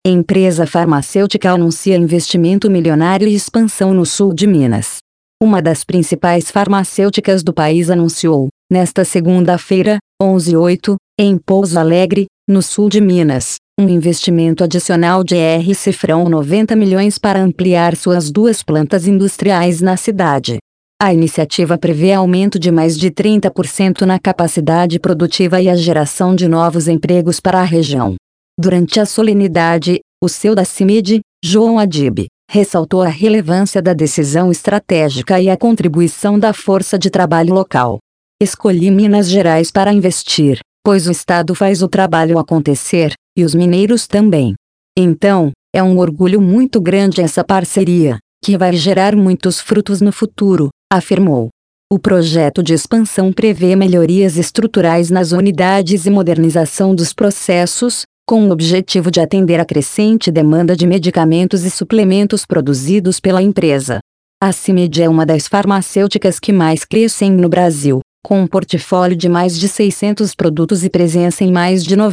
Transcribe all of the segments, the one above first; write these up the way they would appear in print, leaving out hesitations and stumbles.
Empresa farmacêutica anuncia investimento milionário e expansão no sul de Minas. Uma das principais farmacêuticas do país anunciou, nesta segunda-feira, 11/8, em Pouso Alegre, no sul de Minas, um investimento adicional de R$ 90 milhões para ampliar suas 2 plantas industriais na cidade. A iniciativa prevê aumento de mais de 30% na capacidade produtiva e a geração de novos empregos para a região. Durante a solenidade, o CEO da CIMID, João Adib, ressaltou a relevância da decisão estratégica e a contribuição da força de trabalho local. Escolhi Minas Gerais para investir, pois o Estado faz o trabalho acontecer, e os mineiros também. Então, é um orgulho muito grande essa parceria, que vai gerar muitos frutos no futuro, afirmou. O projeto de expansão prevê melhorias estruturais nas unidades e modernização dos processos, com o objetivo de atender a crescente demanda de medicamentos e suplementos produzidos pela empresa. A CIMID é uma das farmacêuticas que mais crescem no Brasil, com um portfólio de mais de 600 produtos e presença em mais de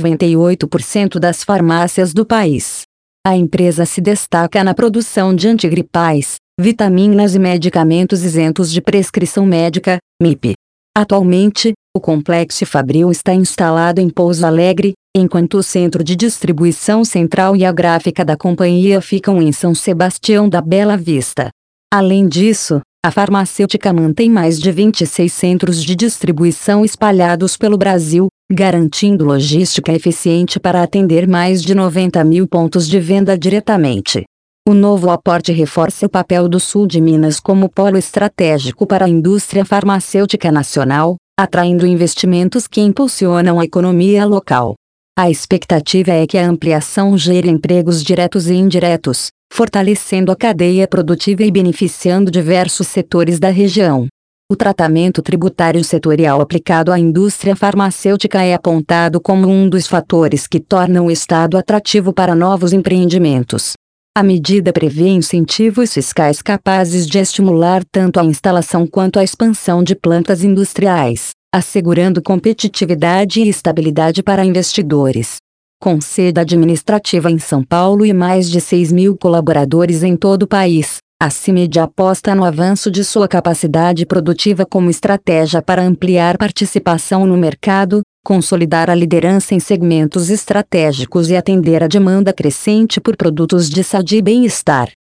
98% das farmácias do país. A empresa se destaca na produção de antigripais, vitaminas e medicamentos isentos de prescrição médica, MIP. Atualmente, o complexo fabril está instalado em Pouso Alegre, enquanto o centro de distribuição central e a gráfica da companhia ficam em São Sebastião da Bela Vista. Além disso, a farmacêutica mantém mais de 26 centros de distribuição espalhados pelo Brasil, garantindo logística eficiente para atender mais de 90 mil pontos de venda diretamente. O novo aporte reforça o papel do sul de Minas como polo estratégico para a indústria farmacêutica nacional, atraindo investimentos que impulsionam a economia local. A expectativa é que a ampliação gere empregos diretos e indiretos, fortalecendo a cadeia produtiva e beneficiando diversos setores da região. O tratamento tributário setorial aplicado à indústria farmacêutica é apontado como um dos fatores que tornam o Estado atrativo para novos empreendimentos. A medida prevê incentivos fiscais capazes de estimular tanto a instalação quanto a expansão de plantas industriais, assegurando competitividade e estabilidade para investidores. Com sede administrativa em São Paulo e mais de 6 mil colaboradores em todo o país, a CIMID aposta no avanço de sua capacidade produtiva como estratégia para ampliar participação no mercado, consolidar a liderança em segmentos estratégicos e atender a demanda crescente por produtos de saúde e bem-estar.